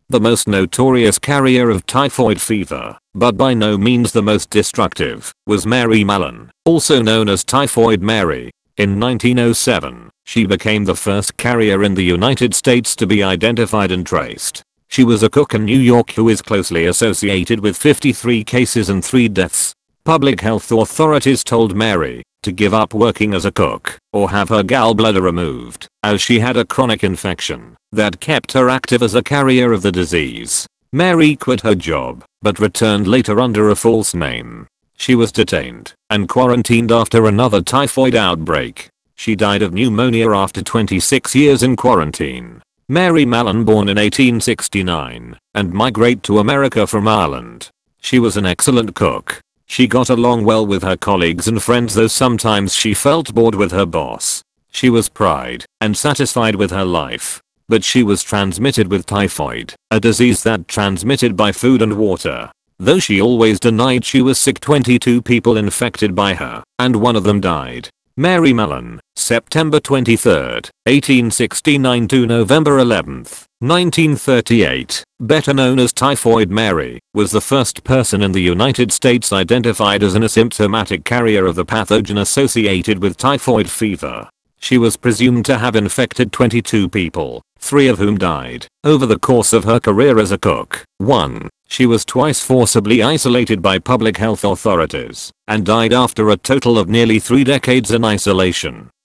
The most notorious carrier of typhoid fever, but by no means the most destructive, was Mary Mallon, also known as Typhoid Mary. In 1907, she became the first carrier in the United States to be identified and traced. She was a cook in New York who is closely associated with 53 cases and 3 deaths. Public health authorities told Mary to give up working as a cook or have her gallbladder removed, as she had a chronic infection that kept her active as a carrier of the disease. Mary quit her job, but returned later under a false name. She was detained and quarantined after another typhoid outbreak. She died of pneumonia after 26 years in quarantine. Mary Mallon, born in 1869 and migrated to America from Ireland. She was an excellent cook. She got along well with her colleagues and friends, though sometimes she felt bored with her boss. She was proud and satisfied with her life. But she was transmitted with typhoid, a disease that transmitted by food and water. Though she always denied she was sick, 22 people infected by her, and one of them died. Mary Mallon, September 23, 1869 to November 11, 1938, better known as Typhoid Mary, was the first person in the United States identified as an asymptomatic carrier of the pathogen associated with typhoid fever. She was presumed to have infected 22 people, 3 of whom died over the course of her career as a cook. 1. She was twice forcibly isolated by public health authorities and died after a total of nearly 3 decades in isolation.